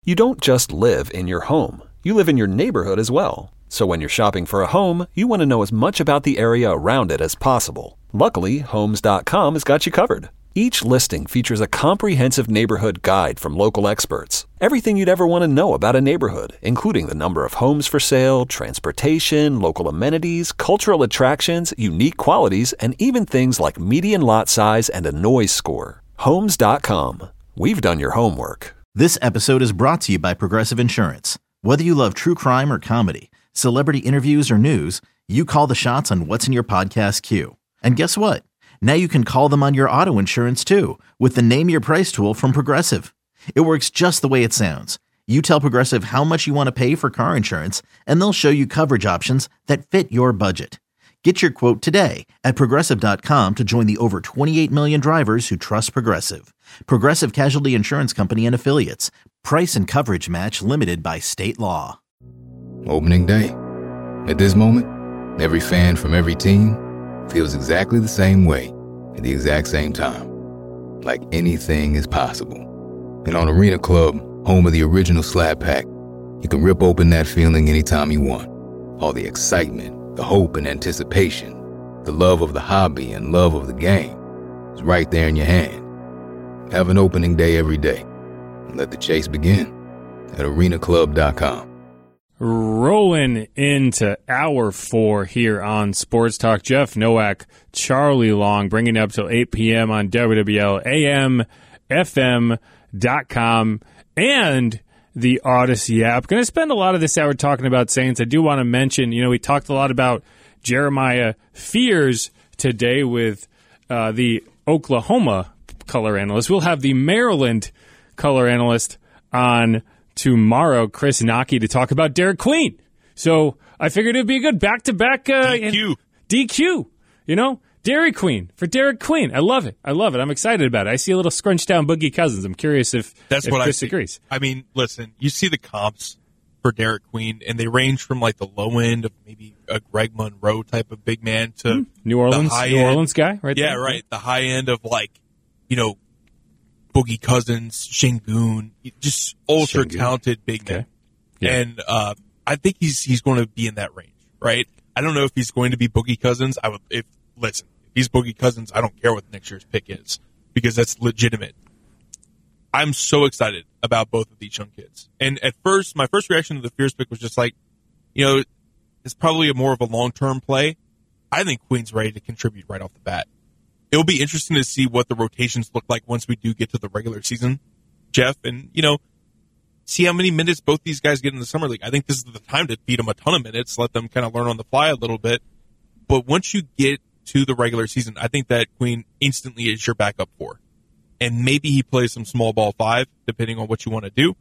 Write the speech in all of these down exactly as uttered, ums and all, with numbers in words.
You don't just live in your home. You live in your neighborhood as well. So when you're shopping for a home, you want to know as much about the area around it as possible. Luckily, Homes dot com has got you covered. Each listing features a comprehensive neighborhood guide from local experts. Everything you'd ever want to know about a neighborhood, including the number of homes for sale, transportation, local amenities, cultural attractions, unique qualities, and even things like median lot size and a noise score. Homes dot com. We've done your homework. This episode is brought to you by Progressive Insurance. Whether you love true crime or comedy, celebrity interviews or news, you call the shots on what's in your podcast queue. And guess what? Now you can call them on your auto insurance too with the Name Your Price tool from Progressive. It works just the way it sounds. You tell Progressive how much you want to pay for car insurance, and they'll show you coverage options that fit your budget. Get your quote today at Progressive dot com to join the over twenty-eight million drivers who trust Progressive. Progressive Casualty Insurance Company and Affiliates. Price and coverage match limited by state law. Opening day. At this moment, every fan from every team feels exactly the same way at the exact same time. Like anything is possible. And on Arena Club, home of the original Slab Pack, you can rip open that feeling anytime you want. All the excitement, the hope and anticipation, the love of the hobby and love of the game is right there in your hand. Have an opening day every day. And let the chase begin at arena club dot com. Rolling into hour four here on Sports Talk. Jeff Nowak, Charlie Long, bringing it up till eight p.m. on W W L A M F M dot com and the Odyssey app. Going to spend a lot of this hour talking about Saints. I do want to mention, you know, we talked a lot about Jeremiah Fears today with uh, the Oklahoma color analyst. We'll have the Maryland color analyst on tomorrow, Chris Naki, to talk about Derek Queen. So I figured it would be a good back-to-back uh, D Q. D Q, you know, Dairy Queen for Derek Queen. I love it. I love it. I'm excited about it. I see a little scrunched down Boogie Cousins. I'm curious if, That's if what Chris I agrees. I mean, listen, you see the comps for Derek Queen, and they range from like the low end of maybe a Greg Monroe type of big man to mm, New Orleans, the high New end, Orleans guy, right? Yeah, there. right. The high end of like, you know, Boogie Cousins, Şengün, just ultra Şengün. talented big Okay. men. Yeah. And uh, I think he's he's going to be in that range, right? I don't know if he's going to be Boogie Cousins. I would if listen, if he's Boogie Cousins, I don't care what next year's pick is because that's legitimate. I'm so excited about both of these young kids. And at first, my first reaction to the Fears pick was just like, you know, it's probably a more of a long-term play. I think Queen's ready to contribute right off the bat. It'll be interesting to see what the rotations look like once we do get to the regular season, Jeff, and, you know, see how many minutes both these guys get in the summer league. I think this is the time to feed them a ton of minutes, let them kind of learn on the fly a little bit. But once you get to the regular season, I think that Queen instantly is your backup four. And maybe he plays some small ball five, depending on what you want to do.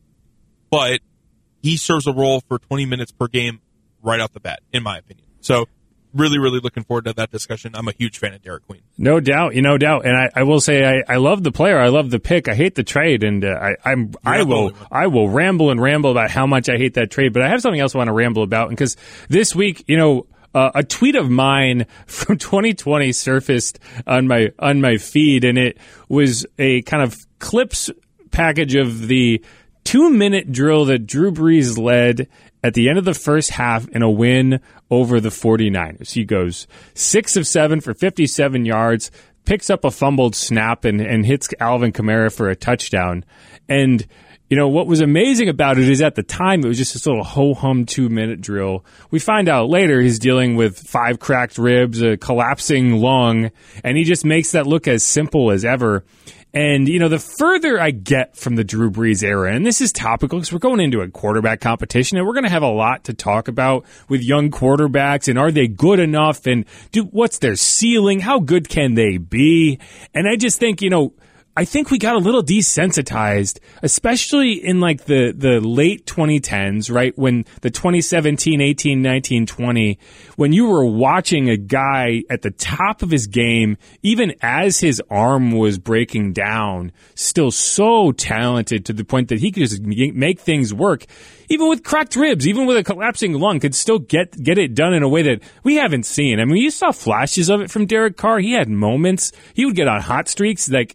But he serves a role for twenty minutes per game right off the bat, in my opinion. So really, really looking forward to that discussion. I'm a huge fan of Derek Queen. No doubt, you no doubt, and I, I will say I, I love the player, I love the pick, I hate the trade, and uh, I I'm You're I will I will ramble and ramble about how much I hate that trade, but I have something else I want to ramble about, because this week, you know, uh, a tweet of mine from twenty twenty surfaced on my on my feed, and it was a kind of clips package of the two minute drill that Drew Brees led at the end of the first half in a win over the 49ers. He goes six of seven for fifty-seven yards, picks up a fumbled snap, and, and hits Alvin Kamara for a touchdown. And, you know, what was amazing about it is at the time it was just this little ho-hum two-minute drill. We find out later he's dealing with five cracked ribs, a collapsing lung, and he just makes that look as simple as ever. And, you know, the further I get from the Drew Brees era, and this is topical because we're going into a quarterback competition and we're going to have a lot to talk about with young quarterbacks, and are they good enough, and do what's their ceiling? How good can they be? And I just think, you know, I think we got a little desensitized, especially in like the, the late twenty tens, right? When the twenty seventeen, eighteen, nineteen, twenty, when you were watching a guy at the top of his game, even as his arm was breaking down, still so talented to the point that he could just make things work. Even with cracked ribs, even with a collapsing lung, could still get get it done in a way that we haven't seen. I mean, you saw flashes of it from Derek Carr. He had moments. He would get on hot streaks like where he would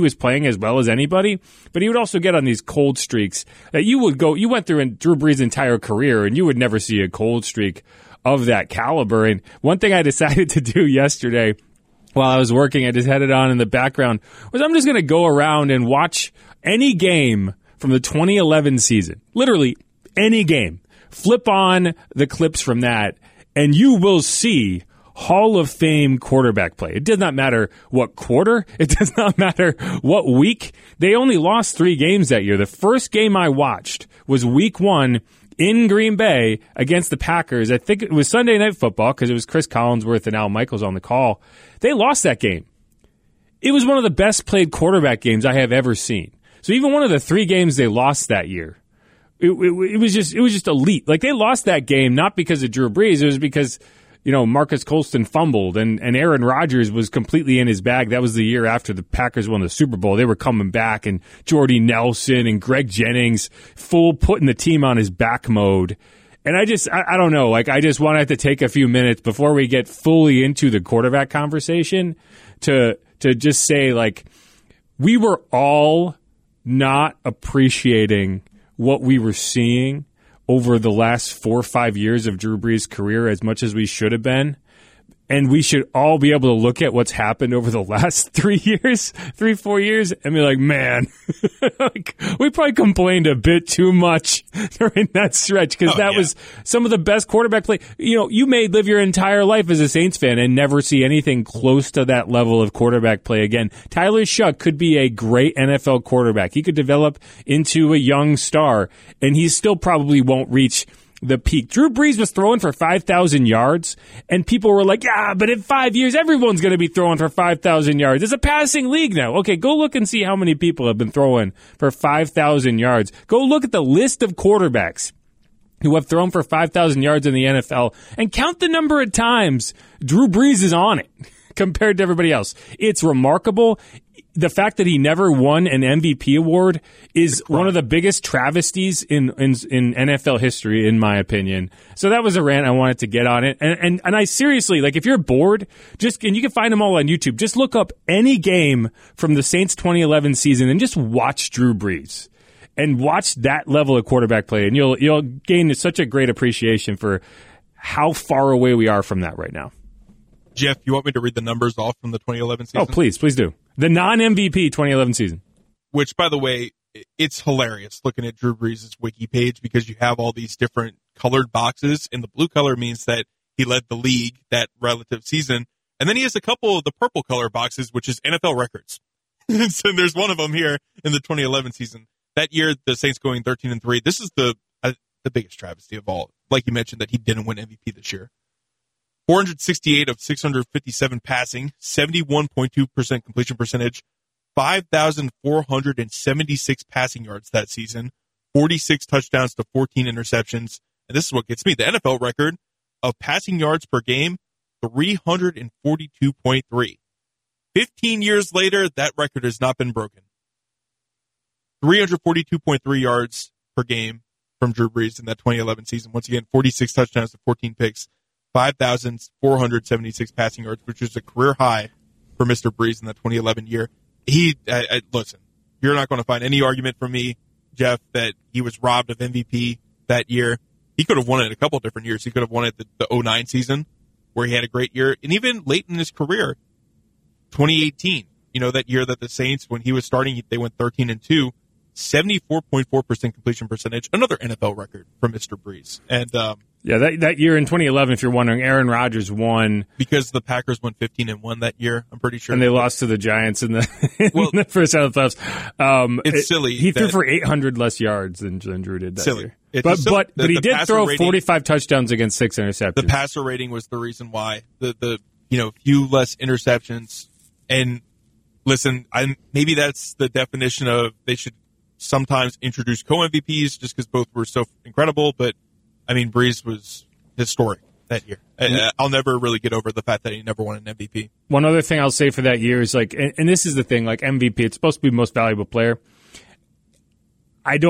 was playing as well as anybody, but he would also get on these cold streaks that you would go, you went through in Drew Brees' entire career and you would never see a cold streak of that caliber. And one thing I decided to do yesterday while I was working, I just had it on in the background, was I'm just going to go around and watch any game from the twenty eleven season. Literally any game. Flip on the clips from that, and you will see Hall of Fame quarterback play. It does not matter what quarter. It does not matter what week. They only lost three games that year. The first game I watched was week one in Green Bay against the Packers. I think it was Sunday Night Football because it was Chris Collinsworth and Al Michaels on the call. They lost that game. It was one of the best played quarterback games I have ever seen. So even one of the three games they lost that year, it, it, it was just it was just elite. Like they lost that game not because of Drew Brees. It was because, you know, Marcus Colston fumbled and, and Aaron Rodgers was completely in his bag. That was the year after the Packers won the Super Bowl. They were coming back, and Jordy Nelson and Greg Jennings full putting the team on his back mode. And I just, I, I don't know, like I just wanted to take a few minutes before we get fully into the quarterback conversation to to just say, like, we were all not appreciating what we were seeing over the last four or five years of Drew Brees' career as much as we should have been. And we should all be able to look at what's happened over the last three years, three, four years, and be like, man, like, we probably complained a bit too much during that stretch because oh, that yeah. was some of the best quarterback play. You know, you may live your entire life as a Saints fan and never see anything close to that level of quarterback play again. Tyler Shuck could be a great N F L quarterback. He could develop into a young star, and he still probably won't reach the peak. Drew Brees was throwing for five thousand yards, and people were like, yeah, but in five years, everyone's going to be throwing for five thousand yards. It's a passing league now. Okay, go look and see how many people have been throwing for five thousand yards. Go look at the list of quarterbacks who have thrown for five thousand yards in the N F L and count the number of times Drew Brees is on it compared to everybody else. It's remarkable. The fact that he never won an M V P award is one of the biggest travesties in, in in N F L history, in my opinion. So that was a rant I wanted to get on it. And and, and I seriously, like, if you're bored, just and you can find them all on YouTube, just look up any game from the Saints twenty eleven season and just watch Drew Brees. And watch that level of quarterback play, and you'll you'll gain such a great appreciation for how far away we are from that right now. Jeff, you want me to read the numbers off from the twenty eleven season? Oh, please, please do. The non-M V P twenty eleven season. Which, by the way, it's hilarious looking at Drew Brees' wiki page because you have all these different colored boxes, and the blue color means that he led the league that relative season. And then he has a couple of the purple color boxes, which is N F L records. So there's one of them here in the twenty eleven season. That year, the Saints going thirteen and three. This is the uh, the biggest travesty of all. Like you mentioned, that he didn't win M V P this year. four hundred sixty-eight of six hundred fifty-seven passing, seventy-one point two percent completion percentage, five thousand four hundred seventy-six passing yards that season, forty-six touchdowns to fourteen interceptions. And this is what gets me. The N F L record of passing yards per game, three hundred forty-two point three. fifteen years later, that record has not been broken. three hundred forty-two point three yards per game from Drew Brees in that twenty eleven season. Once again, forty-six touchdowns to fourteen picks, five thousand four hundred seventy-six passing yards, which is a career high for Mister Brees in that twenty eleven year. He, I, I, listen, you're not going to find any argument from me, Jeff, that he was robbed of M V P that year. He could have won it a couple different years. He could have won it the, the oh nine season where he had a great year. And even late in his career, twenty eighteen, you know, that year that the Saints, when he was starting, they went thirteen and two, seventy-four point four percent completion percentage, another N F L record for Mister Brees. And, um, yeah, that that year in twenty eleven, if you're wondering, Aaron Rodgers won because the Packers went fifteen and one that year. I'm pretty sure, and they lost to the Giants in the, in well, the first round of the playoffs. Um, it's it, silly. He threw for eight hundred less yards than, than Drew did that silly. year. It's but silly. but the, but he the did throw rating, forty-five touchdowns against six interceptions. The passer rating was the reason why the the you know few less interceptions. And listen, I maybe that's the definition of they should sometimes introduce co-M V Ps just because both were so incredible. But I mean, Brees was historic that year. Mm-hmm. I'll never really get over the fact that he never won an M V P. One other thing I'll say for that year is like, and, and this is the thing, like M V P, it's supposed to be most valuable player. I don't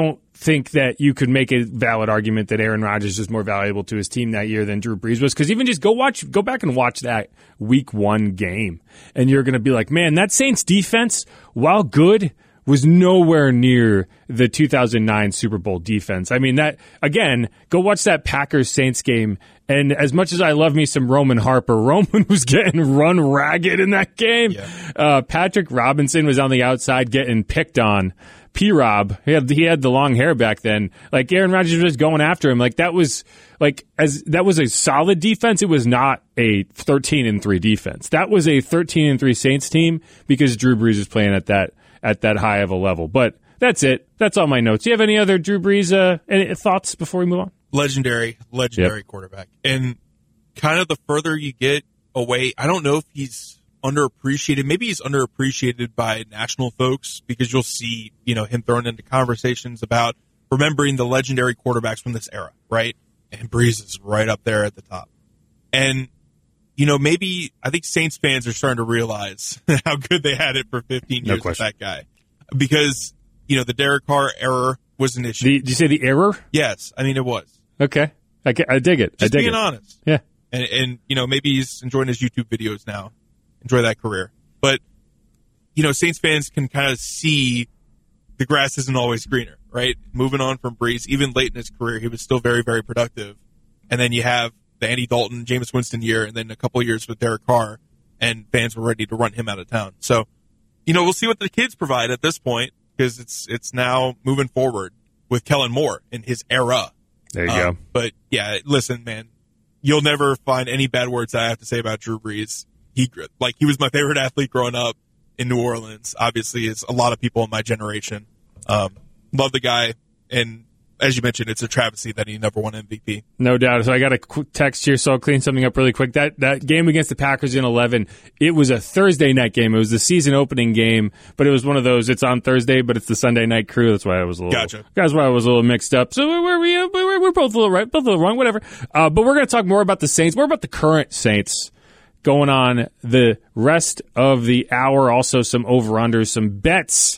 think that you could make a valid argument that Aaron Rodgers is more valuable to his team that year than Drew Brees was. Because even just go watch, go back and watch that week one game, and you're going to be like, man, that Saints defense, while good, was nowhere near the two thousand nine Super Bowl defense. I mean, that again, go watch that Packers-Saints game, and as much as I love me some Roman Harper, Roman was getting run ragged in that game. Yeah. Uh, Patrick Robinson was on the outside getting picked on. P-Rob, he had, he had the long hair back then. Like, Aaron Rodgers was just going after him. Like, that was like as that was a solid defense. It was not a thirteen and three defense. That was a thirteen and three Saints team because Drew Brees was playing at that at that high of a level. But that's it. That's all my notes. Do you have any other Drew Brees uh, any thoughts before we move on? Legendary, legendary yep. quarterback. And kind of the further you get away, I don't know if he's underappreciated. Maybe he's underappreciated by national folks because you'll see, you know, him thrown into conversations about remembering the legendary quarterbacks from this era, right? And Brees is right up there at the top. And, you know, maybe I think Saints fans are starting to realize how good they had it for fifteen years no with that guy. Because, you know, the Derek Carr error was an issue. The, did you say the error? Yes. I mean, it was. Okay. I, I dig it. Just I dig being it. honest. Yeah. And, and, you know, maybe he's enjoying his YouTube videos now. Enjoy that career. But, you know, Saints fans can kind of see the grass isn't always greener, right? Moving on from Brees, even late in his career, he was still very, very productive. And then you have the Andy Dalton, Jameis Winston year, and then a couple of years with Derek Carr, and fans were ready to run him out of town. So, you know, we'll see what the kids provide at this point, because it's it's now moving forward with Kellen Moore in his era. There you um, go. But, yeah, listen, man, you'll never find any bad words I have to say about Drew Brees. He, like, he was my favorite athlete growing up in New Orleans. Obviously, it's a lot of people in my generation. Um, love the guy, and as you mentioned, it's a travesty that he never won M V P. No doubt. So I got a quick text here, so I'll clean something up really quick. That that game against the Packers in eleven, it was a Thursday night game. It was the season opening game, but it was one of those, it's on Thursday, but it's the Sunday night crew. That's why I was a little, gotcha. That's why I was a little mixed up. So we're, we're, we're, we're both a little right, both a little wrong, whatever. Uh, but we're going to talk more about the Saints, more about the current Saints going on the rest of the hour. Also some over-unders, some bets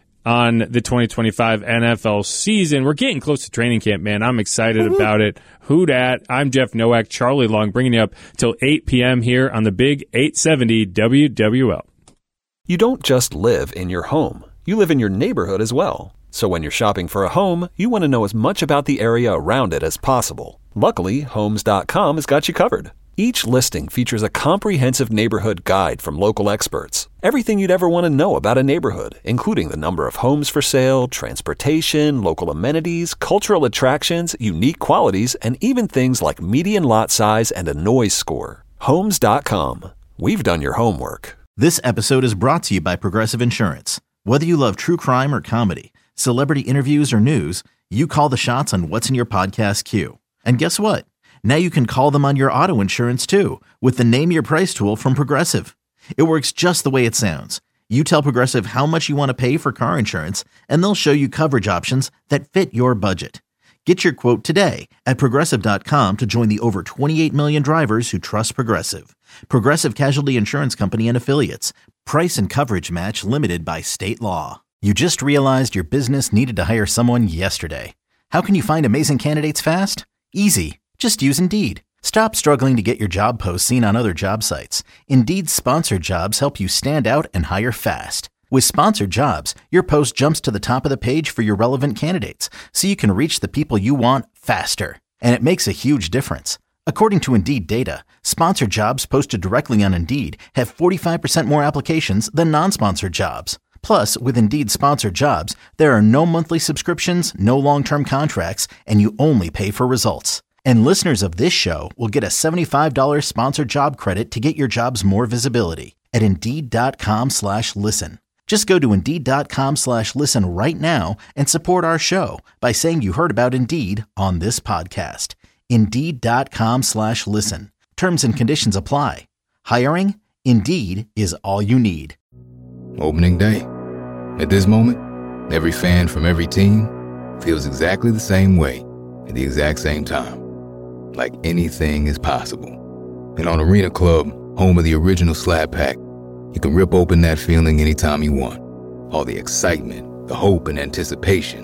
on the twenty twenty-five N F L season. We're getting close to training camp, man. I'm excited Woo-hoo. about it. Who dat? I'm Jeff Nowak, Charlie Long, bringing you up till eight p.m. here on the big eight seventy W W L. You don't just live in your home. You live in your neighborhood as well. So when you're shopping for a home, you want to know as much about the area around it as possible. Luckily, Homes dot com has got you covered. Each listing features a comprehensive neighborhood guide from local experts. Everything you'd ever want to know about a neighborhood, including the number of homes for sale, transportation, local amenities, cultural attractions, unique qualities, and even things like median lot size and a noise score. Homes dot com. We've done your homework. This episode is brought to you by Progressive Insurance. Whether you love true crime or comedy, celebrity interviews or news, you call the shots on what's in your podcast queue. And guess what? Now you can call them on your auto insurance too with the Name Your Price tool from Progressive. It works just the way it sounds. You tell Progressive how much you want to pay for car insurance, and they'll show you coverage options that fit your budget. Get your quote today at Progressive dot com to join the over twenty-eight million drivers who trust Progressive. Progressive Casualty Insurance Company and Affiliates. Price and coverage match limited by state law. You just realized your business needed to hire someone yesterday. How can you find amazing candidates fast? Easy. Just use Indeed. Stop struggling to get your job posts seen on other job sites. Indeed's sponsored jobs help you stand out and hire fast. With sponsored jobs, your post jumps to the top of the page for your relevant candidates, so you can reach the people you want faster. And it makes a huge difference. According to Indeed data, sponsored jobs posted directly on Indeed have forty-five percent more applications than non-sponsored jobs. Plus, with Indeed sponsored jobs, there are no monthly subscriptions, no long-term contracts, and you only pay for results. And listeners of this show will get a seventy-five dollars sponsored job credit to get your jobs more visibility at Indeed.com slash listen. Just go to Indeed.com slash listen right now and support our show by saying you heard about Indeed on this podcast. Indeed.com slash listen. Terms and conditions apply. Hiring? Indeed is all you need. Opening day. At this moment, every fan from every team feels exactly the same way at the exact same time. Like anything is possible. And on Arena Club, home of the original Slab Pack, you can rip open that feeling anytime you want. All the excitement, the hope, and anticipation.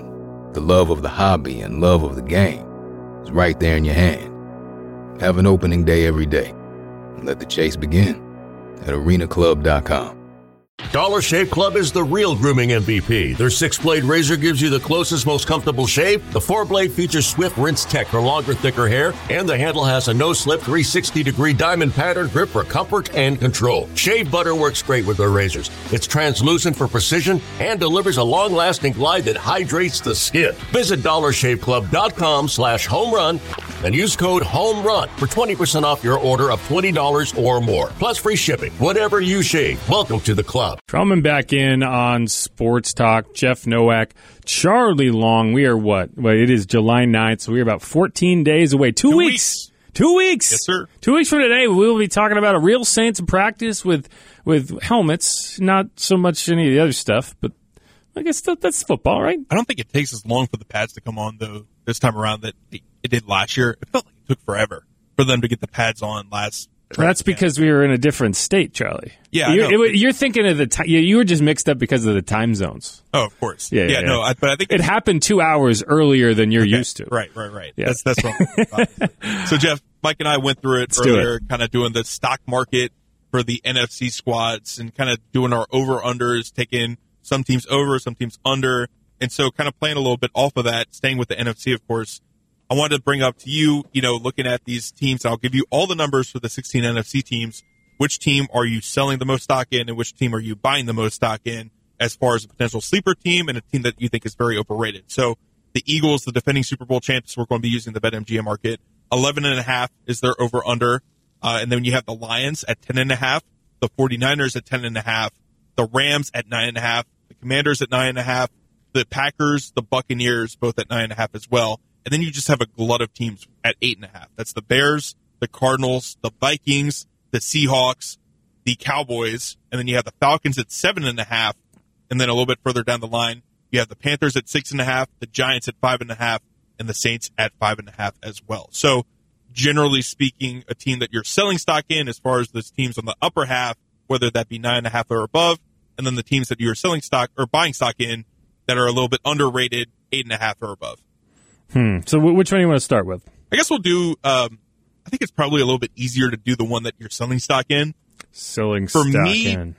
The love of the hobby and love of the game is right there in your hand. Have an opening day every day. And let the chase begin at arena club dot com. Dollar Shave Club is the real grooming M V P. Their six-blade razor gives you the closest, most comfortable shave. The four-blade features swift rinse tech for longer, thicker hair. And the handle has a no-slip three hundred sixty degree diamond pattern grip for comfort and control. Shave butter works great with their razors. It's translucent for precision and delivers a long-lasting glide that hydrates the skin. Visit dollar shave club dot com slash home run and use code HOMERUN for twenty percent off your order of twenty dollars or more. Plus free shipping. Whatever you shave, welcome to the club. Coming back in on Sports Talk, Jeff Nowak, Charlie Long. We are what? Well, it is July ninth, so we are about fourteen days away. Two, Two weeks. weeks. Two weeks. Yes, sir. Two weeks from today, we will be talking about a real Saints practice with with helmets, not so much any of the other stuff, but I guess that, that's football, right? I don't think it takes as long for the pads to come on, though, this time around that it did last year. It felt like it took forever for them to get the pads on last That's because we were in a different state, Charlie. Yeah, you're, it, you're thinking of the time. You were just mixed up because of the time zones. Oh, of course. Yeah, yeah. yeah, yeah. No, I, but I think it happened two hours earlier than you're okay. used to. Right, right, right. Yeah. That's that's what. I'm So, Jeff, Mike and I went through it Let's earlier, it. kind of doing the stock market for the N F C squads and kind of doing our over unders, taking some teams over, some teams under, and so kind of playing a little bit off of that, staying with the N F C, of course. I wanted to bring up to you, you know, looking at these teams, I'll give you all the numbers for the sixteen N F C teams. Which team are you selling the most stock in, and which team are you buying the most stock in as far as a potential sleeper team and a team that you think is very overrated? So the Eagles, the defending Super Bowl champs, we're going to be using the BetMGM market. eleven and a half is their over-under. Uh, and then you have the Lions at ten and a half, the 49ers at ten and a half, the Rams at nine and a half, the Commanders at nine and a half, the Packers, the Buccaneers, both at nine and a half as well. And then you just have a glut of teams at eight and a half. That's the Bears, the Cardinals, the Vikings, the Seahawks, the Cowboys, and then you have the Falcons at seven and a half. And then a little bit further down the line, you have the Panthers at six and a half, the Giants at five and a half, and the Saints at five and a half as well. So generally speaking, a team that you're selling stock in as far as those teams on the upper half, whether that be nine and a half or above, and then the teams that you're selling stock or buying stock in that are a little bit underrated, eight and a half or above. Hmm. So which one do you want to start with? I guess we'll do, um, I think it's probably a little bit easier to do the one that you're selling stock in. Selling For stock me, in.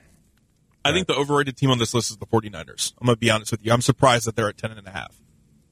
I right. think the overrated team on this list is the 49ers. I'm going to be honest with you. I'm surprised that they're at ten and a half.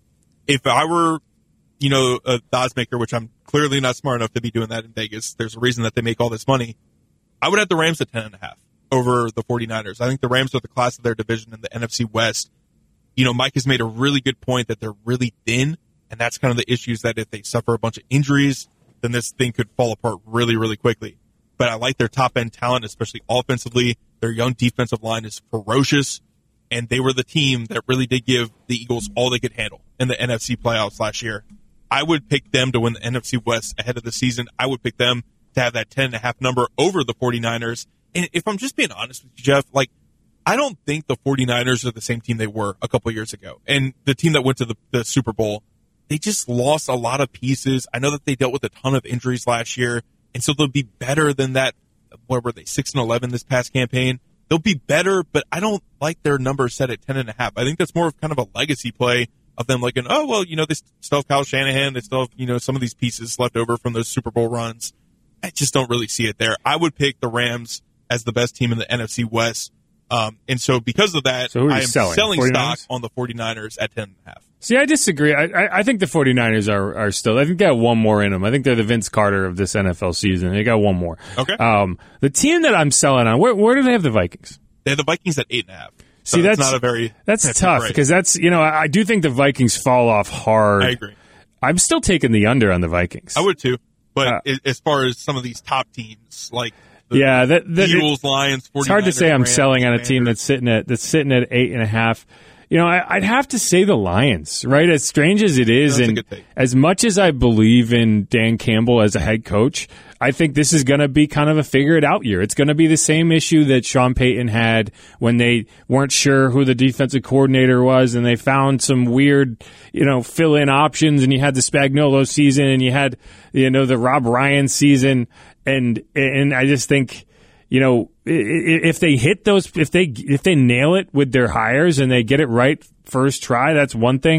If I were, you know, a odds maker, which I'm clearly not smart enough to be doing that in Vegas, there's a reason that they make all this money. I would have the Rams at ten and a half over the 49ers. I think the Rams are the class of their division in the N F C West. You know, Mike has made a really good point that they're really thin, and that's kind of the issues that if they suffer a bunch of injuries, then this thing could fall apart really, really quickly. But I like their top-end talent, especially offensively. Their young defensive line is ferocious, and they were the team that really did give the Eagles all they could handle in the N F C playoffs last year. I would pick them to win the N F C West ahead of the season. I would pick them to have that ten and a half number over the 49ers. And if I'm just being honest with you, Jeff, like, I don't think the 49ers are the same team they were a couple years ago. And the team that went to the, the Super Bowl, they just lost a lot of pieces. I know that they dealt with a ton of injuries last year, and so they'll be better than that. Where were they? six and eleven this past campaign. They'll be better, but I don't like their number set at ten and a half. I think that's more of kind of a legacy play of them like, oh, well, you know, they still have Kyle Shanahan. They still have, you know, some of these pieces left over from those Super Bowl runs. I just don't really see it there. I would pick the Rams as the best team in the N F C West. Um, and so because of that, so I am selling, selling 49ers? stock on the 49ers at ten and a half. See, I disagree. I, I, I think the 49ers are, are still, I think they have one more in them. I think they're the Vince Carter of this N F L season. They got one more. Okay. Um, the team that I'm selling on, where, where do they have the Vikings? They have the Vikings at eight and a half. So See, that's, that's not a very, that's, that's tough because that's, you know, I, I do think the Vikings fall off hard. I agree. I'm still taking the under on the Vikings. I would too. But Uh, as far as some of these top teams, like the yeah, that, that Eagles, Lions, 49ers, it's hard to say I'm Rams, selling on a team Commanders. that's sitting at that's sitting at eight and a half. You know, I, I'd have to say the Lions, right? As strange as it is, That's a and good take. as much as I believe in Dan Campbell as a head coach, I think this is going to be kind of a figure it out year. It's going to be the same issue that Sean Payton had when they weren't sure who the defensive coordinator was, and they found some weird, you know, fill-in options, and you had the Spagnuolo season, and you had, you know, the Rob Ryan season, and and I just think, you know, if they hit those, if they if they nail it with their hires and they get it right first try, that's one thing.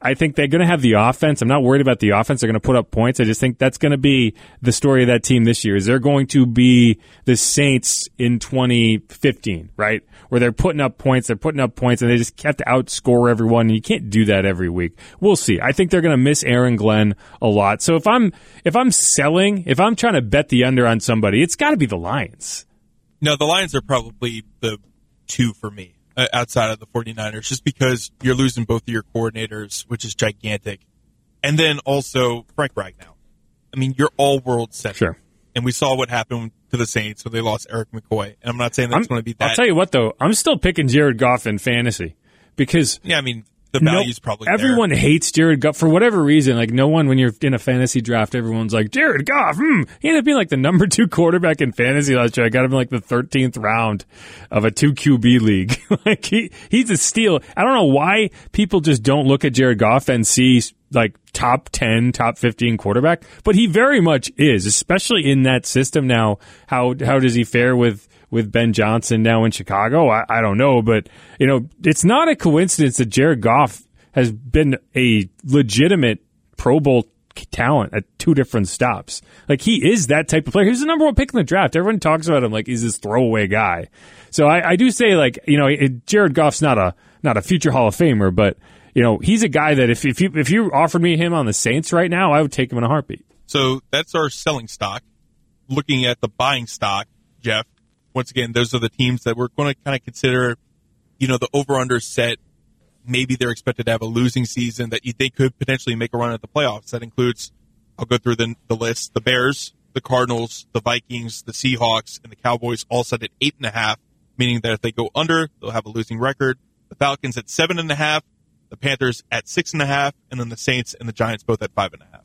I think they're going to have the offense. I'm not worried about the offense. They're going to put up points. I just think that's going to be the story of that team this year. Is they're going to be the Saints in twenty fifteen, right? Where they're putting up points, they're putting up points, and they just have to outscore everyone. And you can't do that every week. We'll see. I think they're going to miss Aaron Glenn a lot. So if I'm if I'm selling, if I'm trying to bet the under on somebody, it's got to be the Lions. No, the Lions are probably the two for me. Uh, outside of the 49ers, just because you're losing both of your coordinators, which is gigantic. And then also Frank Ragnow. I mean, you're all world center. Sure. And we saw what happened to the Saints when they lost Eric McCoy. And I'm not saying that's going to be that. I'll tell you what, though. I'm still picking Jared Goff in fantasy because yeah, I mean, the value's no, probably everyone there. hates Jared Goff for whatever reason. Like, no one, when you're in a fantasy draft, everyone's like, Jared Goff, hmm. He ended up being like the number two quarterback in fantasy last year. I got him in like the thirteenth round of a two Q B league. Like, he, he's a steal. I don't know why people just don't look at Jared Goff and see like top ten, top fifteen quarterback, but he very much is, especially in that system now. How, how does he fare with, with Ben Johnson now in Chicago? I, I don't know, but you know, it's not a coincidence that Jared Goff has been a legitimate Pro Bowl talent at two different stops. Like, he is that type of player. He's the number one pick in the draft. Everyone talks about him like he's this throwaway guy. So I, I do say, like, you know, it, Jared Goff's not a not a future Hall of Famer, but you know, he's a guy that if if you if you offered me him on the Saints right now, I would take him in a heartbeat. So that's our selling stock. Looking at the buying stock, Jeff. Once again, those are the teams that we're going to kind of consider, you know, the over-under set. Maybe they're expected to have a losing season that you think could potentially make a run at the playoffs. That includes, I'll go through the, the list, the Bears, the Cardinals, the Vikings, the Seahawks, and the Cowboys all set at eight and a half, meaning that if they go under, they'll have a losing record. The Falcons at seven and a half, the Panthers at six and a half, and then the Saints and the Giants both at five and a half.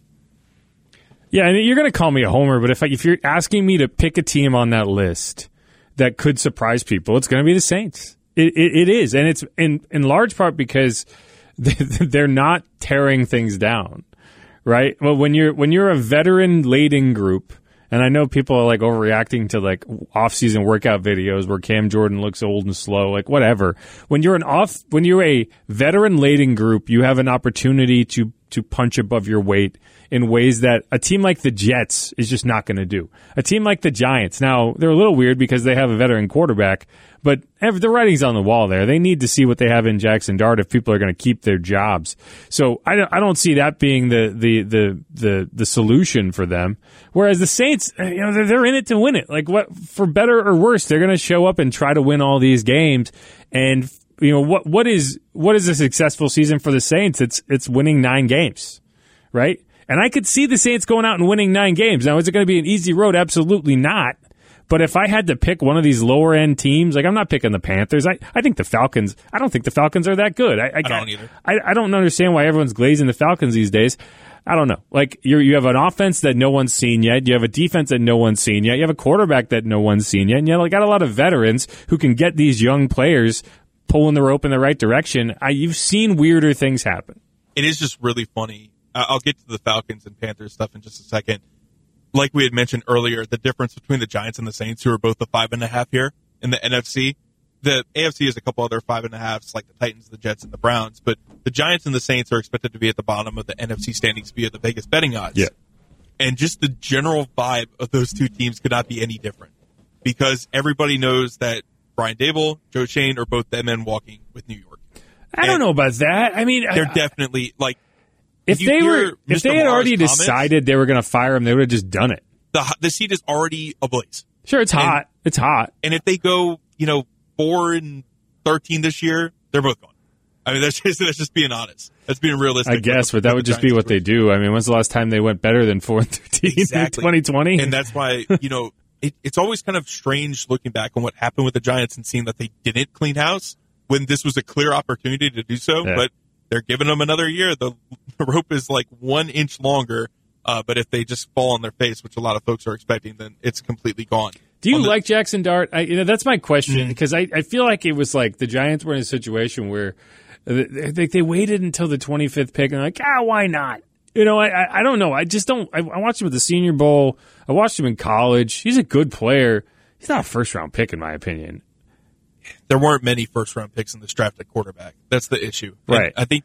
Yeah, and you're going to call me a homer, but if I, if you're asking me to pick a team on that list that could surprise people, it's going to be the Saints. It, it, it is, and it's in, in large part because they're not tearing things down, right? Well, when you're when you're a veteran-laden group, and I know people are like overreacting to like off-season workout videos where Cam Jordan looks old and slow, like whatever. When you're an off, when you're a veteran-laden group, you have an opportunity to to punch above your weight in ways that a team like the Jets is just not going to do. A team like the Giants, now they're a little weird because they have a veteran quarterback, but the writing's on the wall there. They need to see what they have in Jackson Dart if people are going to keep their jobs. So I don't, I don't see that being the, the, the, the, the solution for them. Whereas the Saints, you know, they're, they're in it to win it. Like, what, for better or worse, they're going to show up and try to win all these games. And you know, what what is what is a successful season for the Saints? It's it's winning nine games, right? And I could see the Saints going out and winning nine games. Now, is it going to be an easy road? Absolutely not. But if I had to pick one of these lower end teams, like I'm not picking the Panthers. I, I think the Falcons. I don't think the Falcons are that good. I, I, I don't either. I, I don't understand why everyone's glazing the Falcons these days. I don't know. Like you you have an offense that no one's seen yet. You have a defense that no one's seen yet. You have a quarterback that no one's seen yet. And you got a lot of veterans who can get these young players pulling the rope in the right direction. I, you've seen weirder things happen. It is just really funny. Uh, I'll get to the Falcons and Panthers stuff in just a second. Like we had mentioned earlier, the difference between the Giants and the Saints, who are both the five and a half here in the N F C. The A F C has a couple other five and a halves, like the Titans, the Jets, and the Browns. But the Giants and the Saints are expected to be at the bottom of the N F C standings via the Vegas betting odds. Yeah. And just the general vibe of those two teams could not be any different, because everybody knows that Brian Dable, Joe Shane are both dead men walking with New York. I don't know about that. I mean, they're I, if like if they were if Mister they had Maher's already comments, decided they were going to fire him, they would have just done it. The the seat is already ablaze. Sure, it's and, hot. It's hot. And if they go, you know, four and thirteen this year, they're both gone. I mean, that's just that's just being honest. That's being realistic. I guess, the, but that would just be what they do. I mean, when's the last time they went better than four and thirteen exactly. in twenty twenty? And that's why, you know, it, it's always kind of strange looking back on what happened with the Giants and seeing that they didn't clean house when this was a clear opportunity to do so. Yeah. But they're giving them another year. The, the rope is like one inch longer. Uh, but if they just fall on their face, which a lot of folks are expecting, then it's completely gone. Do you the, like Jackson Dart? I, you know, that's my question, because mm-hmm. I, I feel like it was like the Giants were in a situation where they, they waited until the twenty-fifth pick and they're like, ah, why not? You know, I, I, I don't know. I just don't. I, I watched him at the Senior Bowl. I watched him in college. He's a good player. He's not a first round pick, in my opinion. There weren't many first round picks in this draft at quarterback. That's the issue. Right. And I think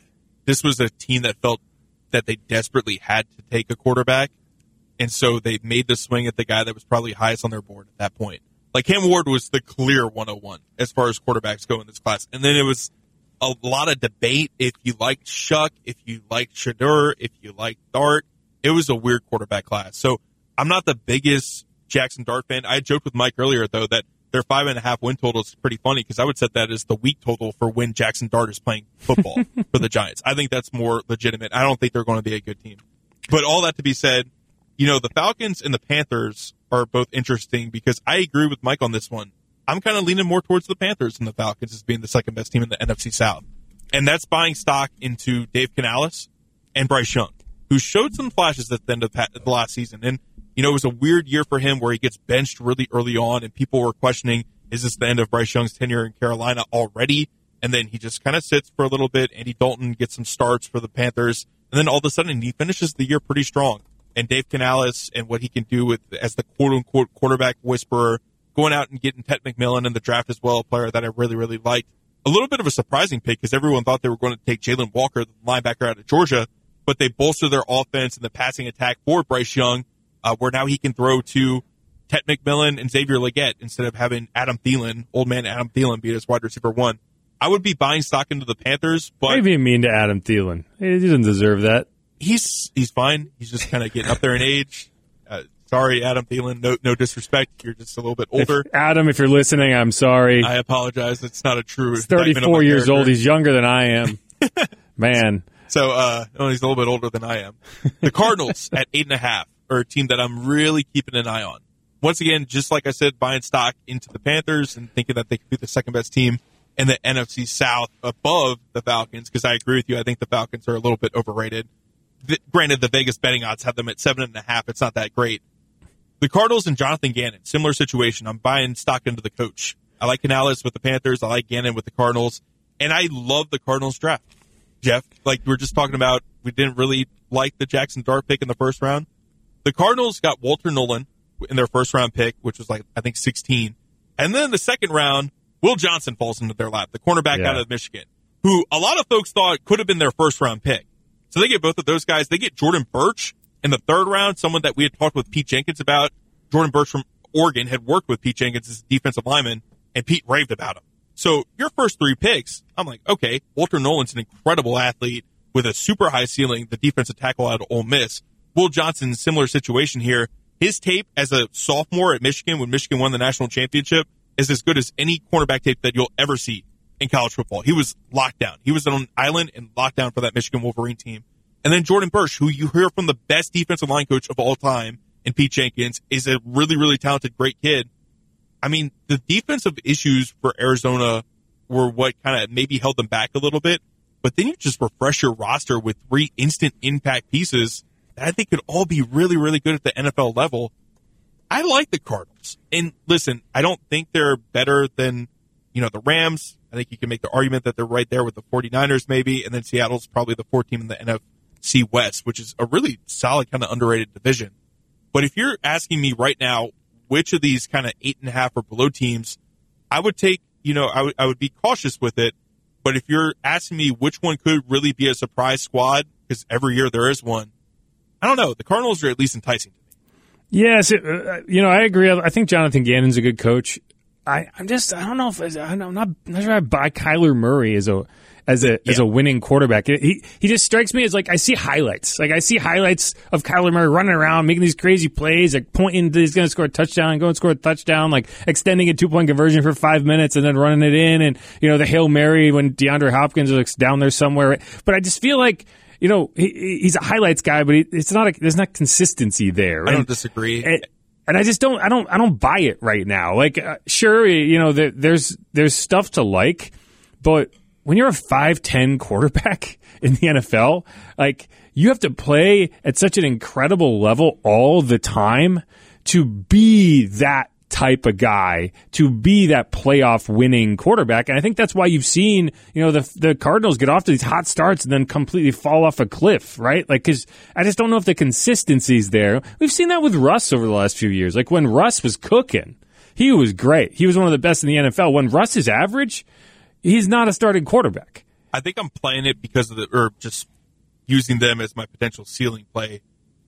this was a team that felt that they desperately had to take a quarterback, and so they made the swing at the guy that was probably highest on their board at that point. Like, Cam Ward was the clear one oh one as far as quarterbacks go in this class. And then it was a lot of debate if you liked Shuck, if you liked Shedeur, if you liked Dart. It was a weird quarterback class. So I'm not the biggest Jackson Dart fan. I joked with Mike earlier, though, that their five and a half win total is pretty funny because I would set that as the week total for when Jackson Dart is playing football for the Giants. I think that's more legitimate. I don't think they're going to be a good team. But all that to be said, you know, the Falcons and the Panthers are both interesting because I agree with Mike on this one. I'm kind of leaning more towards the Panthers than the Falcons as being the second best team in the N F C South. And that's buying stock into Dave Canales and Bryce Young, who showed some flashes at the end of the last season. And, you know, it was a weird year for him where he gets benched really early on and people were questioning, is this the end of Bryce Young's tenure in Carolina already? And then he just kind of sits for a little bit. Andy Dalton gets some starts for the Panthers. And then all of a sudden he finishes the year pretty strong. And Dave Canales and what he can do with as the quote-unquote quarterback whisperer, going out and getting Ted McMillan in the draft as well, a player that I really, really liked. A little bit of a surprising pick because everyone thought they were going to take Jalen Walker, the linebacker out of Georgia, but they bolstered their offense and the passing attack for Bryce Young, uh, where now he can throw to Ted McMillan and Xavier Legette instead of having Adam Thielen, old man Adam Thielen, be his wide receiver one. I would be buying stock into the Panthers, but... What are you being mean to Adam Thielen? He doesn't deserve that. He's he's fine. He's just kind of getting up there in age. Uh, sorry, Adam Thielen. No no disrespect. You're just a little bit older. If, Adam, if you're listening, I'm sorry. I apologize. It's not a true. He's thirty-four years character. old. He's younger than I am. Man. So uh, oh, he's a little bit older than I am. The Cardinals at eight and a half are a team that I'm really keeping an eye on. Once again, just like I said, buying stock into the Panthers and thinking that they could be the second best team in the N F C South above the Falcons, because I agree with you. I think the Falcons are a little bit overrated. The, granted, the Vegas betting odds have them at seven and a half. It's not that great. The Cardinals and Jonathan Gannon, similar situation. I'm buying stock into the coach. I like Canales with the Panthers. I like Gannon with the Cardinals. And I love the Cardinals draft. Jeff, like we were just talking about, we didn't really like the Jackson Dart pick in the first round. The Cardinals got Walter Nolan in their first round pick, which was like, I think, sixteen. And then the second round, Will Johnson falls into their lap, the cornerback yeah. out of Michigan, who a lot of folks thought could have been their first round pick. So they get both of those guys. They get Jordan Birch in the third round, someone that we had talked with Pete Jenkins about. Jordan Birch from Oregon had worked with Pete Jenkins as defensive lineman, and Pete raved about him. So your first three picks, I'm like, okay, Walter Nolan's an incredible athlete with a super high ceiling, the defensive tackle out of Ole Miss. Will Johnson, similar situation here. His tape as a sophomore at Michigan when Michigan won the national championship is as good as any cornerback tape that you'll ever see in college football. He was locked down. He was on an island and locked down for that Michigan Wolverine team. And then Jordan Birch, who you hear from the best defensive line coach of all time, and Pete Jenkins, is a really, really talented, great kid. I mean, the defensive issues for Arizona were what kind of maybe held them back a little bit. But then you just refresh your roster with three instant impact pieces that I think could all be really, really good at the N F L level. I like the Cardinals. And listen, I don't think they're better than, you know, the Rams. I think you can make the argument that they're right there with the 49ers maybe, and then Seattle's probably the fourth team in the N F C West, which is a really solid kind of underrated division. But if you're asking me right now, which of these kind of eight and a half or below teams, I would take, you know, I would, I would be cautious with it. But if you're asking me which one could really be a surprise squad, because every year there is one, I don't know. The Cardinals are at least enticing to me. Yes, it, uh, you know, I agree. I think Jonathan Gannon's a good coach. I, I'm just, I don't know if, I'm not, I'm not sure I buy Kyler Murray as a, as a, yeah. as a winning quarterback. He, he just strikes me as like, I see highlights. Like I see highlights of Kyler Murray running around, making these crazy plays, like pointing to he's going to score a touchdown and go and score a touchdown, like extending a two point conversion for five minutes and then running it in. And, you know, the Hail Mary when DeAndre Hopkins is down there somewhere. But I just feel like, you know, he, he's a highlights guy, but he, it's not a, there's not consistency there. I don't and, disagree. And, And I just don't, I don't, I don't buy it right now. Like, uh, sure, you know, there, there's, there's stuff to like, but when you're a five ten quarterback in the N F L, like, you have to play at such an incredible level all the time to be that type of guy, to be that playoff winning quarterback. And I think that's why you've seen, you know, the the Cardinals get off to these hot starts and then completely fall off a cliff, right? Like, cause I just don't know if the consistency's there. We've seen that with Russ over the last few years. Like when Russ was cooking, he was great. He was one of the best in the N F L. When Russ is average, he's not a starting quarterback. I think I'm playing it because of the, or just using them as my potential ceiling play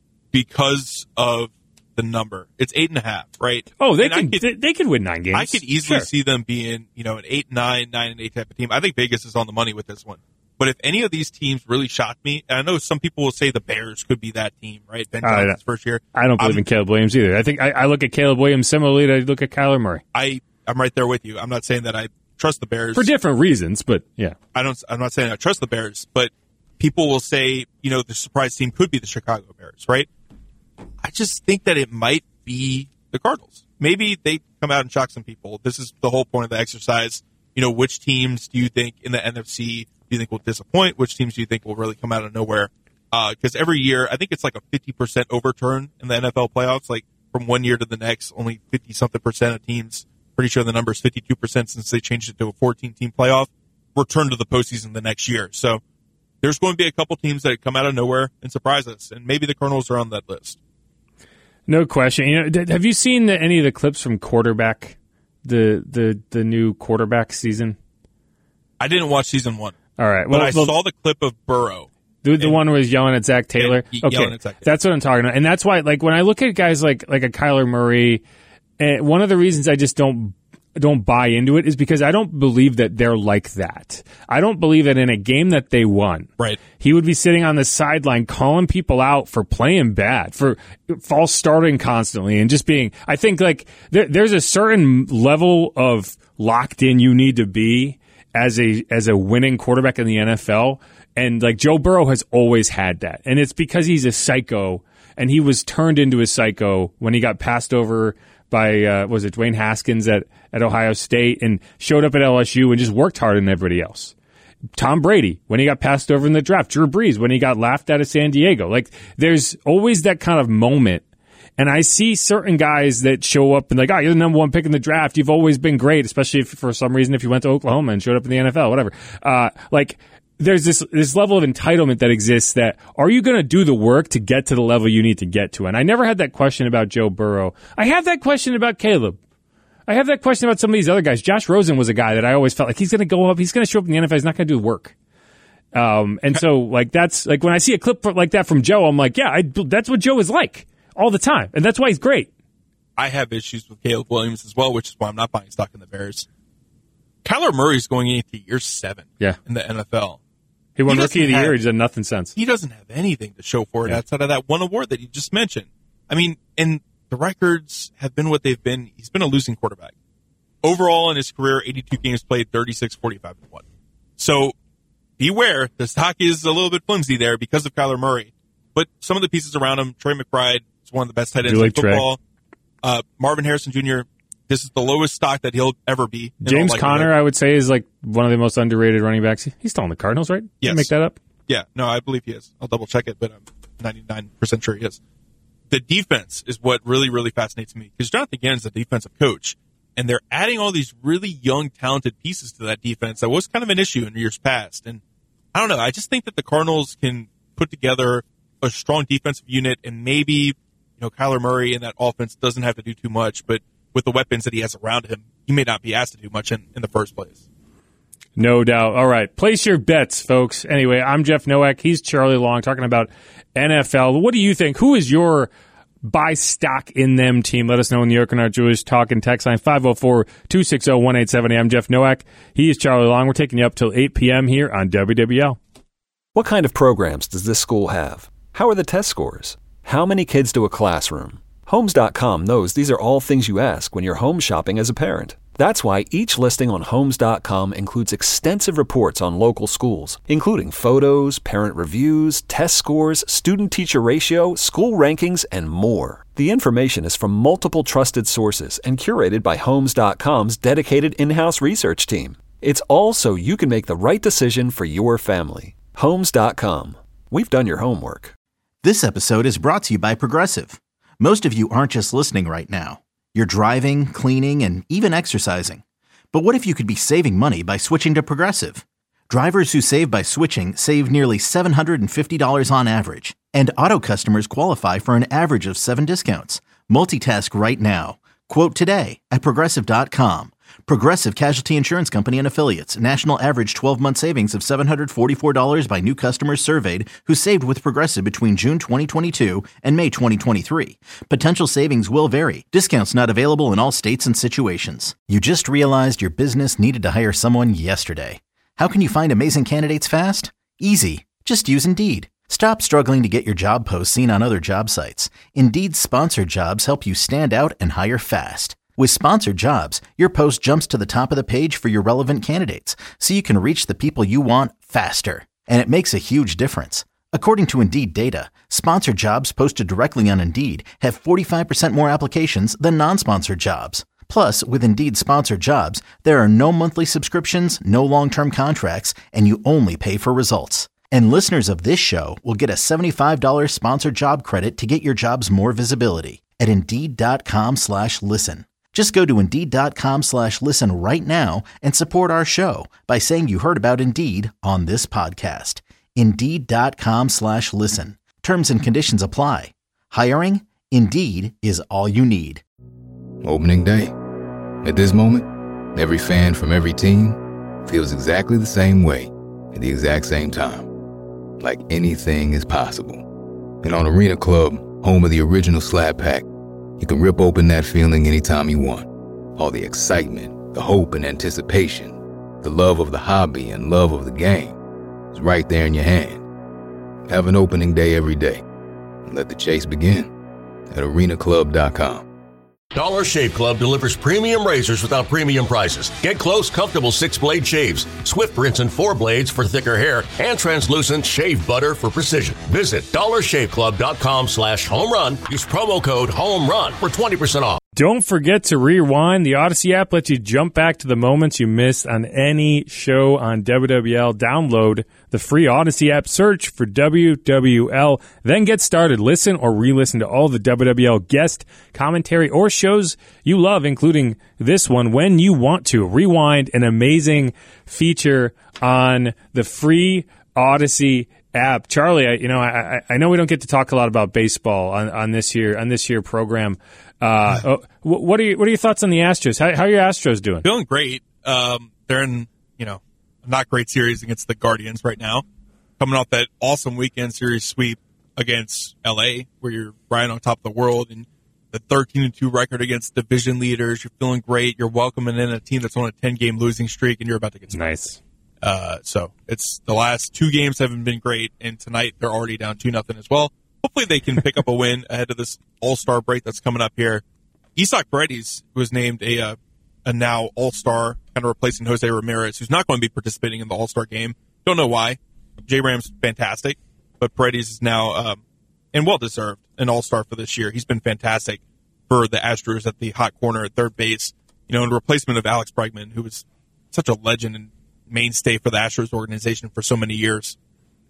because of the number. It's eight and a half, right? Oh, they and could, could they, they could win nine games. I could easily Sure. see them being, you know, an eight, nine, nine and eight type of team. I think Vegas is on the money with this one. But if any of these teams really shock me, and I know some people will say the Bears could be that team, right? Ben Uh, Johnson's first year. I don't believe I'm, in Caleb Williams either. I think I, I look at Caleb Williams similarly to I look at Kyler Murray I, I'm right there with you. I'm not saying that I trust the Bears. for different reasons, but yeah. I don't, I'm not saying I trust the Bears, but people will say, you know, the surprise team could be the Chicago Bears, right? I just think that it might be the Cardinals. Maybe they come out and shock some people. This is the whole point of the exercise. You know, which teams do you think in the N F C do you think will disappoint? Which teams do you think will really come out of nowhere? Because uh, every year, I think it's like a fifty percent overturn in the N F L playoffs. Like from one year to the next, only fifty something percent of teams, pretty sure the number is fifty-two percent since they changed it to a fourteen team playoff, return to the postseason the next year. So there's going to be a couple teams that come out of nowhere and surprise us. And maybe the Cardinals are on that list. No question. You know, have you seen the, any of the clips from quarterback, the the the new quarterback season? I didn't watch season one. All right, But well, I well, saw the clip of Burrow. the, the one where he's yelling at Zach Taylor. And Okay, yelling at Zach Taylor. that's what I'm talking about, and that's why, like, when I look at guys like like a Kyler Murray, uh, one of the reasons I just don't don't buy into it is because I don't believe that they're like that. I don't believe that in a game that they won, Right. he would be sitting on the sideline calling people out for playing bad, for false starting constantly, and just being. I think like there, there's a certain level of locked in you need to be as a as a winning quarterback in the N F L, and like Joe Burrow has always had that, and it's because he's a psycho, and he was turned into a psycho when he got passed over by uh, was it Dwayne Haskins at, at Ohio State and showed up at L S U and just worked harder than everybody else. Tom Brady, when he got passed over in the draft. Drew Brees, when he got laughed at of San Diego. Like, there's always that kind of moment. And I see certain guys that show up and like, oh, you're the number one pick in the draft. You've always been great, especially if for some reason if you went to Oklahoma and showed up in the N F L, whatever. Uh, like, there's this this level of entitlement that exists that are you going to do the work to get to the level you need to get to? And I never had that question about Joe Burrow. I have that question about Caleb. I have that question about some of these other guys. Josh Rosen was a guy that I always felt like he's going to go up, he's going to show up in the N F L, he's not going to do the work. Um, and so, like, that's like when I see a clip like that from Joe, I'm like, yeah, I, that's what Joe is like all the time, and that's why he's great. I have issues with Caleb Williams as well, which is why I'm not buying stock in the Bears. Kyler Murray's going into year seven Yeah. in the N F L. He won He Rookie of the doesn't Year. have- He's done nothing since. He doesn't have anything to show for it Yeah. outside of that one award that you just mentioned. I mean, and the records have been what they've been. He's been a losing quarterback. Overall in his career, eighty-two games played, thirty-six, forty-five, and one. So beware, the stock is a little bit flimsy there because of Kyler Murray. But some of the pieces around him, Trey McBride is one of the best tight ends You in like Trey? football. Uh, Marvin Harrison Junior, this is the lowest stock that he'll ever be. in all James likelihood. Conner, I would say, is like one of the most underrated running backs. He's still on the Cardinals, right? Did Yes. you make that up? Yeah, no, I believe he is. I'll double check it, but I'm ninety-nine percent sure he is. The defense is what really, really fascinates me because Jonathan Gannon's a defensive coach, and they're adding all these really young, talented pieces to that defense that was kind of an issue in years past. And I don't know, I just think that the Cardinals can put together a strong defensive unit, and maybe, you know, Kyler Murray in that offense doesn't have to do too much, but with the weapons that he has around him, he may not be asked to do much in, in the first place. No doubt. All right. Place your bets, folks. Anyway, I'm Jeff Nowak. He's Charlie Long talking about N F L. What do you think? Who is your buy stock in them team? Let us know in the Urquhart Jewish Talk and text line five oh four, two six oh, one eight seven oh. I'm Jeff Nowak. He is Charlie Long. We're taking you up till eight p.m. here on W W L. What kind of programs does this school have? How are the test scores? How many kids do a classroom? Homes dot com knows these are all things you ask when you're home shopping as a parent. That's why each listing on Homes dot com includes extensive reports on local schools, including photos, parent reviews, test scores, student-teacher ratio, school rankings, and more. The information is from multiple trusted sources and curated by Homes dot com's dedicated in-house research team. It's all so you can make the right decision for your family. Homes dot com. We've done your homework. This episode is brought to you by Progressive. Most of you aren't just listening right now. You're driving, cleaning, and even exercising. But what if you could be saving money by switching to Progressive? Drivers who save by switching save nearly seven hundred fifty dollars on average. And auto customers qualify for an average of seven discounts. Multitask right now. Quote today at Progressive dot com. Progressive Casualty Insurance Company and Affiliates. National average twelve-month savings of seven hundred forty-four dollars by new customers surveyed who saved with Progressive between June twenty twenty-two and May twenty twenty-three. Potential savings will vary. Discounts not available in all states and situations. You just realized your business needed to hire someone yesterday. How can you find amazing candidates fast? Easy. Just use Indeed. Stop struggling to get your job posts seen on other job sites. Indeed's sponsored jobs help you stand out and hire fast. With sponsored jobs, your post jumps to the top of the page for your relevant candidates, so you can reach the people you want faster. And it makes a huge difference. According to Indeed data, sponsored jobs posted directly on Indeed have forty-five percent more applications than non-sponsored jobs. Plus, with Indeed sponsored jobs, there are no monthly subscriptions, no long-term contracts, and you only pay for results. And listeners of this show will get a seventy-five dollars sponsored job credit to get your jobs more visibility at Indeed.com slash listen. Just go to Indeed.com slash listen right now and support our show by saying you heard about Indeed on this podcast. Indeed.com slash listen. Terms and conditions apply. Hiring? Indeed is all you need. Opening day. At this moment, every fan from every team feels exactly the same way at the exact same time. Like anything is possible. And on Arena Club, home of the original Slab Pack, you can rip open that feeling anytime you want. All the excitement, the hope and anticipation, the love of the hobby and love of the game is right there in your hand. Have an opening day every day. And let the chase begin at arena club dot com. Dollar Shave Club delivers premium razors without premium prices. Get close, comfortable six-blade shaves, Swift rinse and four blades for thicker hair, and translucent shave butter for precision. Visit dollar shave club dot com slash home run. Use promo code HOMERUN for twenty percent off. Don't forget to rewind. The Odyssey app lets you jump back to the moments you missed on any show on W W L. Download the free Odyssey app, search for W W L, then get started. Listen or re-listen to all the W W L guest commentary or shows you love, including this one, when you want to. Rewind, an amazing feature on the free Odyssey app. Charlie, I, you know, I, I know we don't get to talk a lot about baseball on, on this year on this year program. Uh, oh, what are you, what are your thoughts on the Astros? How, how are your Astros doing? Feeling great. Um, they're in, you know, a not great series against the Guardians right now. Coming off that awesome weekend series sweep against L A, where you're right on top of the world, and the thirteen and two record against division leaders. You're feeling great. You're welcoming in a team that's on a ten game losing streak, and you're about to get started. Nice. Uh, so it's the last two games haven't been great, and tonight they're already down two nothing as well. Hopefully they can pick up a win ahead of this All-Star break that's coming up here. Isaac Paredes, who was named a uh, a now All-Star, kind of replacing Jose Ramirez, who's not going to be participating in the All-Star game. Don't know why. J-Ram's fantastic, but Paredes is now, um, and well-deserved, an All-Star for this year. He's been fantastic for the Astros at the hot corner at third base, you know, in replacement of Alex Bregman, who was such a legend and mainstay for the Astros organization for so many years.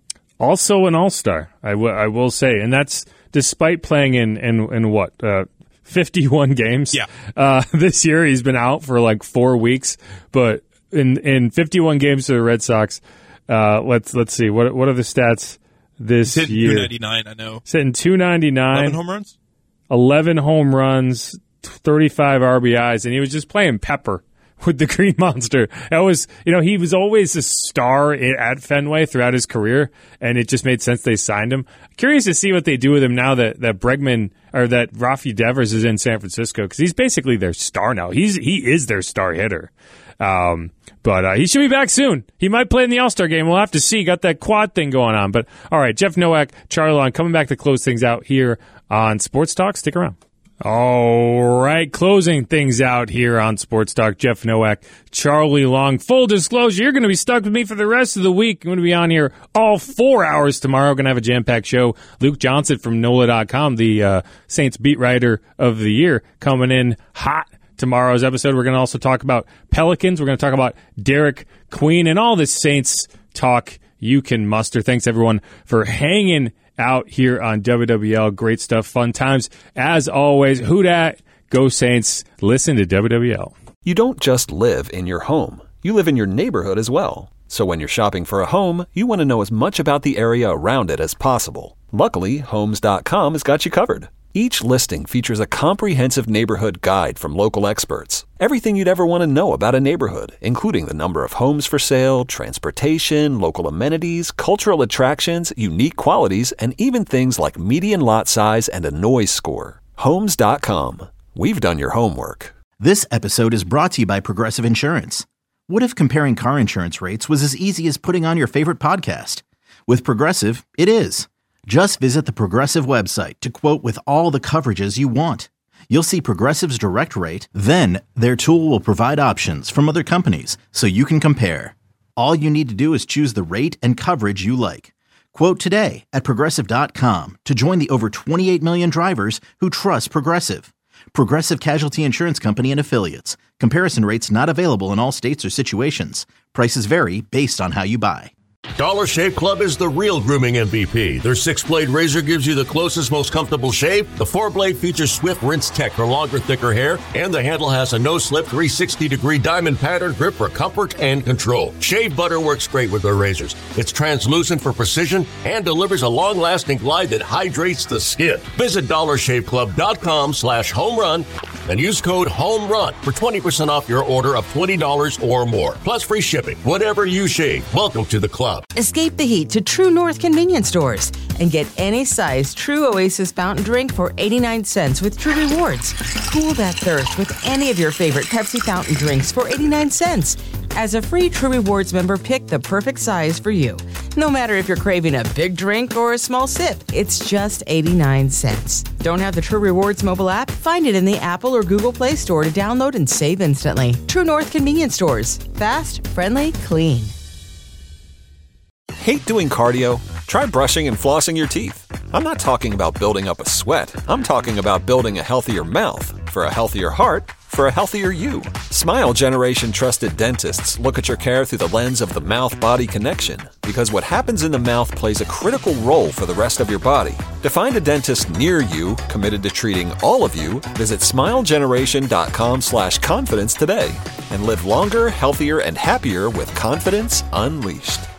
Also an all-star, I, w- I will say, and that's despite playing in, in, in what, uh, fifty-one games? Yeah. Uh, this year he's been out for like four weeks, but in in fifty-one games for the Red Sox, uh, let's let's see, what what are the stats this He's hitting year? two ninety-nine, I know. He's hitting two ninety-nine. eleven home runs? eleven home runs, thirty-five R B Is, and he was just playing Pepper with the Green Monster. That was, you know, he was always a star at Fenway throughout his career, and it just made sense they signed him. Curious to see what they do with him now that, that Bregman, or that Rafi Devers is in San Francisco, because he's basically their star now. He's He is their star hitter. Um, but uh, he should be back soon. He might play in the All-Star game. We'll have to see. Got that quad thing going on. But, all right, Jeff Nowak, Charlie Long, coming back to close things out here on Sports Talk. Stick around. All right, closing things out here on Sports Talk. Jeff Nowak, Charlie Long. Full disclosure, you're going to be stuck with me for the rest of the week. I'm going to be on here all four hours tomorrow. Going to have a jam-packed show. Luke Johnson from N O L A dot com, the uh, Saints beat writer of the year, coming in hot tomorrow's episode. We're going to also talk about Pelicans. We're going to talk about Derek Queen and all the Saints talk you can muster. Thanks, everyone, for hanging out here on W W L. Great stuff, fun times. As always, who dat? Go Saints. Listen to W W L. You don't just live in your home. You live in your neighborhood as well. So when you're shopping for a home, you want to know as much about the area around it as possible. Luckily, homes dot com has got you covered. Each listing features a comprehensive neighborhood guide from local experts. Everything you'd ever want to know about a neighborhood, including the number of homes for sale, transportation, local amenities, cultural attractions, unique qualities, and even things like median lot size and a noise score. Homes dot com. We've done your homework. This episode is brought to you by Progressive Insurance. What if comparing car insurance rates was as easy as putting on your favorite podcast? With Progressive, it is. Just visit the Progressive website to quote with all the coverages you want. You'll see Progressive's direct rate, then their tool will provide options from other companies so you can compare. All you need to do is choose the rate and coverage you like. Quote today at Progressive dot com to join the over twenty-eight million drivers who trust Progressive. Progressive Casualty Insurance Company and Affiliates. Comparison rates not available in all states or situations. Prices vary based on how you buy. Dollar Shave Club is the real grooming M V P. Their six-blade razor gives you the closest, most comfortable shave. The four-blade features Swift Rinse Tech for longer, thicker hair. And the handle has a no-slip three sixty degree diamond pattern grip for comfort and control. Shave butter works great with their razors. It's translucent for precision and delivers a long-lasting glide that hydrates the skin. Visit dollar shave club dot com slash home run and use code HOMERUN for twenty percent off your order of twenty dollars or more. Plus free shipping. Whatever you shave, welcome to the club. Escape the heat to True North convenience stores and get any size True Oasis fountain drink for eighty-nine cents with True Rewards. Cool that thirst with any of your favorite Pepsi fountain drinks for eighty-nine cents. As a free True Rewards member, pick the perfect size for you. No matter if you're craving a big drink or a small sip, it's just eighty-nine cents. Don't have the True Rewards mobile app? Find it in the Apple or Google Play Store to download and save instantly. True North convenience stores. Fast, friendly, clean. Hate doing cardio? Try brushing and flossing your teeth. I'm not talking about building up a sweat. I'm talking about building a healthier mouth for a healthier heart for a healthier you. Smile Generation trusted dentists look at your care through the lens of the mouth-body connection because what happens in the mouth plays a critical role for the rest of your body. To find a dentist near you committed to treating all of you, visit smile generation dot com slash confidence today and live longer, healthier, and happier with confidence unleashed.